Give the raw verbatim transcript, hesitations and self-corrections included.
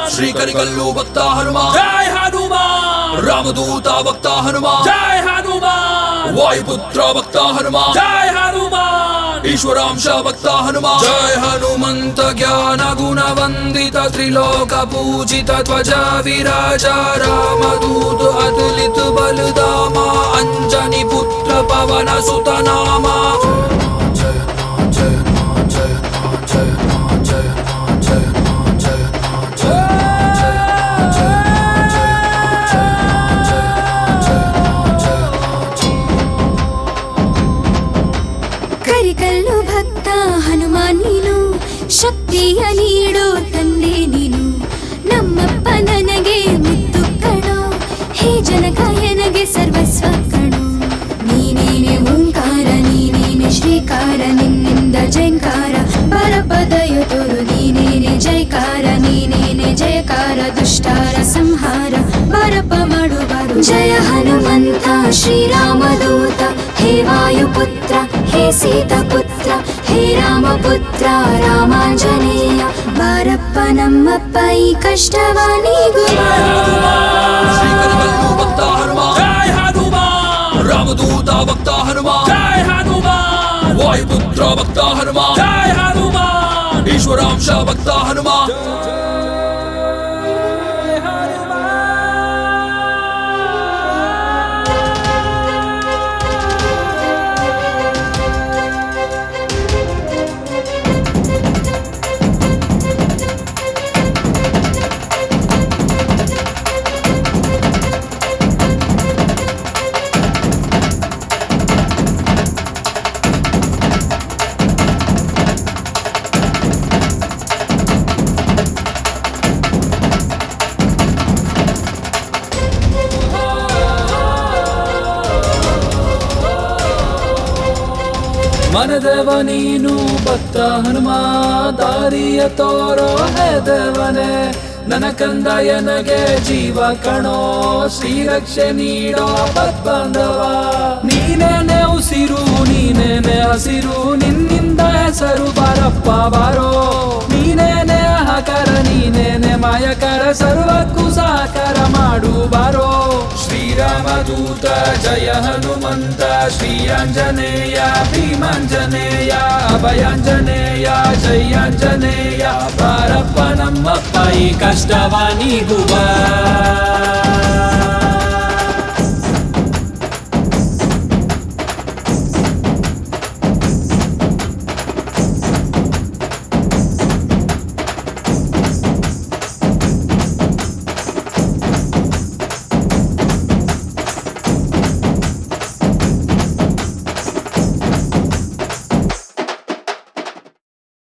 ಶ್ರೀಕರಿಗಲ್ಲು ಭಕ್ತ ಹನುಮಾನ್ ಜೈ ಹನುಮಾನ್ ರಾಮದೂತ ಭಕ್ತ ಹನುಮಾನ್ ಜೈ ಹನುಮಾನ್ ವಾಯುಪುತ್ರ ಭಕ್ತ ಹನುಮಾನ್ ಜೈ ಹನುಮಾನ್ ಈಶ್ವರಾಂಶ ಭಕ್ತ ಹನುಮಾನ್ ಜೈ ಹನುಮಂತ ಜ್ಞಾನ ಗುಣ ವಂದಿತ ತ್ರಿಲೋಕ ಪೂಜಿತ ಧ್ವಜ ವಿರಾಜ ರಾಮದೂತ ಅತುಲಿತ ಬಲಧಾಮ ಅಂಜನಿ ಪುತ್ರ ಪವನ ಸುತ ನಾಮ ಕರಿಕಲ್ಲು ಭಕ್ತ ಹನುಮಾನ್ ನೀನು ಶಕ್ತಿಯ ನೀಡೋ ತಂದೆ ನೀನು ನಮ್ಮಪ್ಪ ನನಗೆ ಮುತ್ತು ಕಣೋ ಹೇ ಜನಕಾಯನಗೆ ಸರ್ವಸ್ವ ಕಣೋ ನೀನೇನೆ ಓಂಕಾರ ನೀನೇನೆ ಶ್ರೀಕಾರ ನಿನ್ನಿಂದ ಜಯಂಕಾರ ಬರಪದಯ ತೋರು ನೀನೇನೆ ಜಯಕಾರ ನೀನೇನೆ ಜಯಕಾರ ದುಷ್ಟಾರ ಸಂಹಾರ ಬರಪ ಮಾಡುವರು ಜಯ ಹನುಮಂತ ಶ್ರೀರಾಮದೂತ ಹೇ ವಾಯುಪುತ್ರ ಹೇ ಸೀತಾಪುತ್ರ ಹೇ ರಾಮಪುತ್ರ ರಾಮಾಂಜನೇಯ ಬಾರಪ್ಪ ನಮ್ಮಪ್ಪ ಈ ಕಷ್ಟವ ನೀಗು ಶ್ರೀಕರಿಗಲ್ಲು ಭಕ್ತ ಹನುಮಾನ್ ಜೈ ಹನುಮಾನ್ ರಾಮದೂತ ಭಕ್ತ ಹನುಮಾನ್ ಜೈ ಹನುಮಾನ್ ವಾಯುಪುತ್ರ ಭಕ್ತ ಹನುಮಾನ್ ಜೈ ಹನುಮಾನ್ ಈಶ್ವರಾಂಶ ಭಕ್ತ ಹನುಮಾನ್ ಮನದೇವ ನೀನು ಭಕ್ತ ಹನುಮ ದಾರಿಯ ತೋರೋ ಹೇ ದೇವನೇ ನನ್ನ ಕಂದ ಎನಗೆ ಜೀವ ಕಣೋ ಶ್ರೀರಕ್ಷೆ ನೀಡೋ ಬದ್ಬಂಧವ ನೀನೇನೆ ಉಸಿರು ನೀನೇನೆ ಹಸಿರು ನಿನ್ನಿಂದ ಹೆಸರು ಬಾರಪ್ಪ ಬಾರೋ ನೀನೇನೆ ಆಹಾಕಾರ ನೀನೇನೆ ಮಾಯಕರ ಸರ್ವಕ್ಕೂ ಸಹಕಾರ ಮಾಡು ಬಾರೋ ಶ್ರೀರಾಮದೂತ ಜಯ ಹನುಮಂತ ಶ್ರೀಯಾಂಜನೇಯ ಭೀಮಾಂಜನೇಯ ಅಭಯಾಂಜನೇಯ ಜಯಾಂಜನೇಯ ಬಾರಪ್ಪ ನಮ್ಮಪ್ಪ ಈ ಕಷ್ಟವ ನೀಗುವ